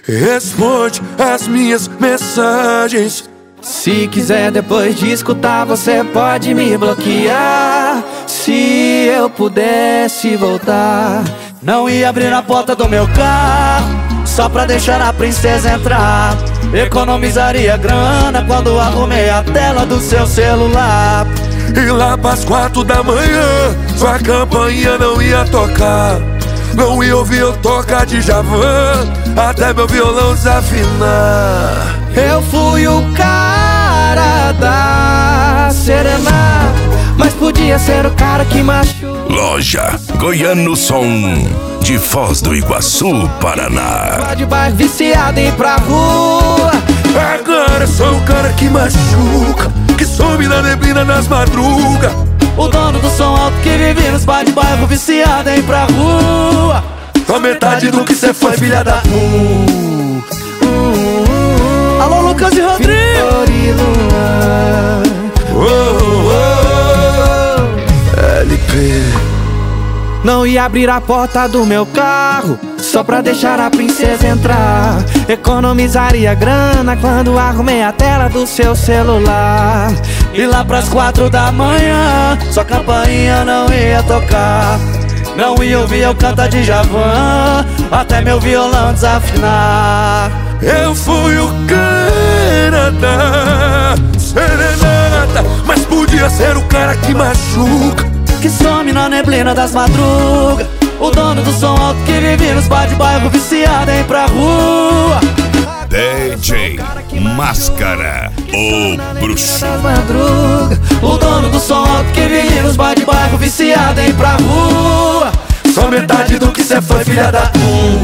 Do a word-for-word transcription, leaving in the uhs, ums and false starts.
Responde as minhas mensagens. Se quiser depois de escutar, você pode me bloquear. Se eu pudesse voltar, não ia abrir a porta do meu carro só pra deixar a princesa entrar. Economizaria grana quando arrumei a tela do seu celular. E lá pras quatro da manhã, sua campainha não ia tocar. Não ia ouvir eu tocar Djavan, até meu violão desafinar. Eu fui o cara da serenata, mas podia ser o cara que machuca. Loja Goiano Som, de Foz do Iguaçu, Paraná. De bairro viciado em ir pra rua. Agora sou o cara que machuca, que some na neblina das madrugas. O dono do som alto que vive nos bar de bairro viciado em ir pra rua. Só metade do que cê foi, filha da puta. Alô, Lucas e Rodrigo. Oh, oh, oh. L P. Não ia abrir a porta do meu carro só pra deixar a princesa entrar. Economizaria grana quando arrumei a tela do seu celular. E lá pras quatro da manhã, sua campainha não ia tocar. Não ia ouvir eu cantar Djavan, até meu violão desafinar. Eu fui o cara da serenata, mas podia ser o cara que machuca, que some na neblina das madrugas. O dono do som alto que vive nos bar de bairro viciado em ir pra rua. D J Máscara, o bruxo. O dono do som alto que vive nos bar de bairro viciado em ir pra rua. Só metade do que cê foi, filha da puta.